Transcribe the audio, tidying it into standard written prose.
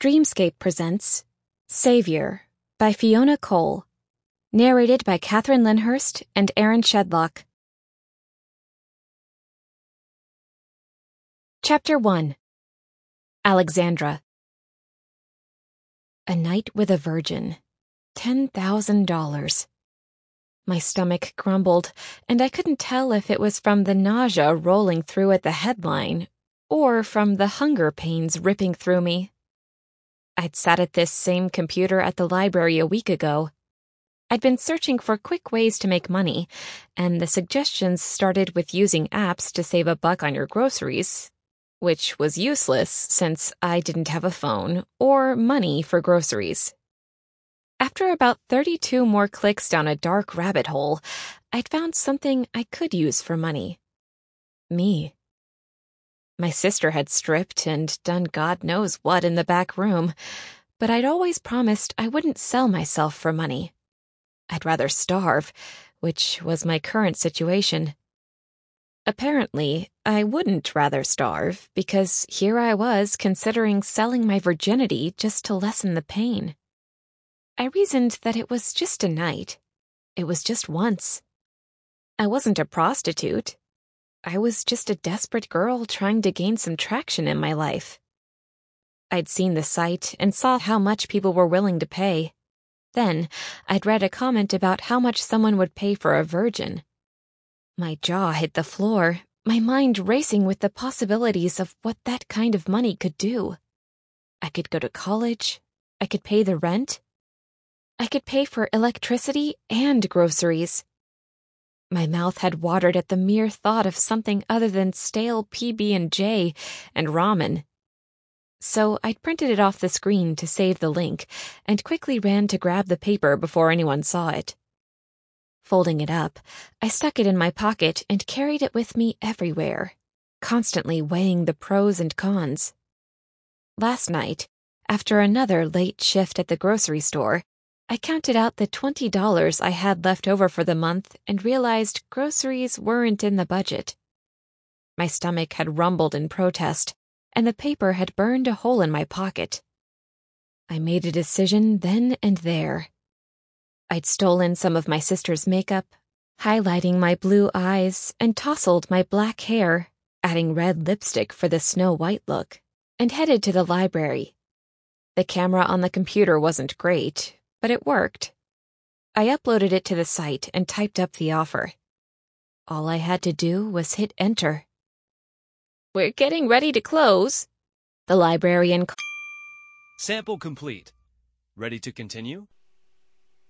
Dreamscape presents Savior by Fiona Cole, narrated by Catherine Linhurst and Aaron Shedlock. Chapter 1. Alexandra. A night with a virgin. $10,000. My stomach grumbled, and I couldn't tell if it was from the nausea rolling through at the headline or from the hunger pains ripping through me. I'd sat at this same computer at the library a week ago. I'd been searching for quick ways to make money, and the suggestions started with using apps to save $1 on your groceries, which was useless since I didn't have a phone or money for groceries. After about 32 more clicks down a dark rabbit hole, I'd found something I could use for money. Me. My sister had stripped and done God knows what in the back room, but I'd always promised I wouldn't sell myself for money. I'd rather starve, which was my current situation. Apparently, I wouldn't rather starve because here I was considering selling my virginity just to lessen the pain. I reasoned that it was just a night. It was just once. I wasn't a prostitute. I was just a desperate girl trying to gain some traction in my life. I'd seen the site and saw how much people were willing to pay. Then, I'd read a comment about how much someone would pay for a virgin. My jaw hit the floor, my mind racing with the possibilities of what that kind of money could do. I could go to college. I could pay the rent. I could pay for electricity and groceries. My mouth had watered at the mere thought of something other than stale PB&J and ramen. So I'd printed it off the screen to save the link and quickly ran to grab the paper before anyone saw it. Folding it up, I stuck it in my pocket and carried it with me everywhere, constantly weighing the pros and cons. Last night, after another late shift at the grocery store, I counted out the $20 I had left over for the month and realized groceries weren't in the budget. My stomach had rumbled in protest, and the paper had burned a hole in my pocket. I made a decision then and there. I'd stolen some of my sister's makeup, highlighting my blue eyes, and tousled my black hair, adding red lipstick for the Snow White look, and headed to the library. The camera on the computer wasn't great, but it worked. I uploaded it to the site and typed up the offer. All I had to do was hit enter. "We're getting ready to close," the librarian. Sample complete. Ready to continue?